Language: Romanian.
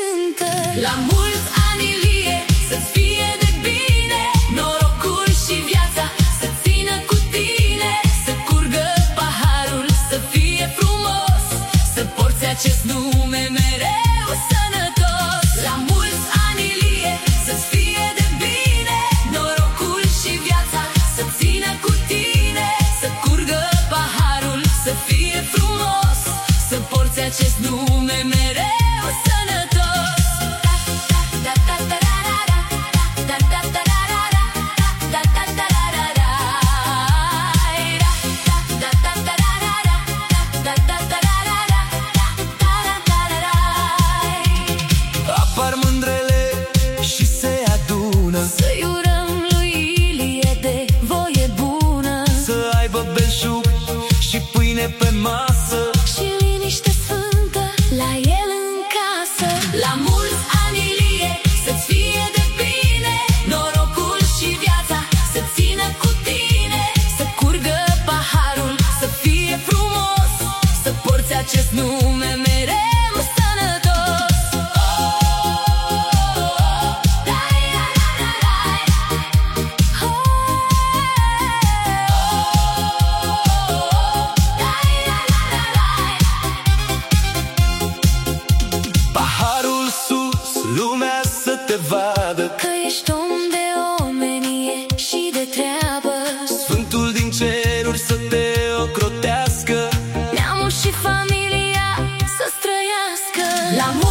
cântă. La mulți ani, Ilie, să-ți fie de bine, norocul și viața să țină cu tine, să curgă paharul, să fie frumos, să porți acest nume mereu sănătos. La mulți ani, Ilie, să-ți fie de bine, norocul și viața să țină cu tine, să curgă paharul, să fie frumos, să porți acest nume mereu sănătos. Apar mândrele și se adună, Să-i urăm lui Ilie de voie bună, să aibă belșug și pâine pe masă, și liniște sfântă la el în casă. La mulți ani, Ilie, să-ți fie de bine, norocul și viața să țină cu tine, să curgă paharul, să fie frumos, să porți acest nume mereu sănătos. paharul sus, lumea să te vadă, Că ești om de omenie și de treabă, Sfântul din ceruri să te ocrotească. neamul și familia să străiască. La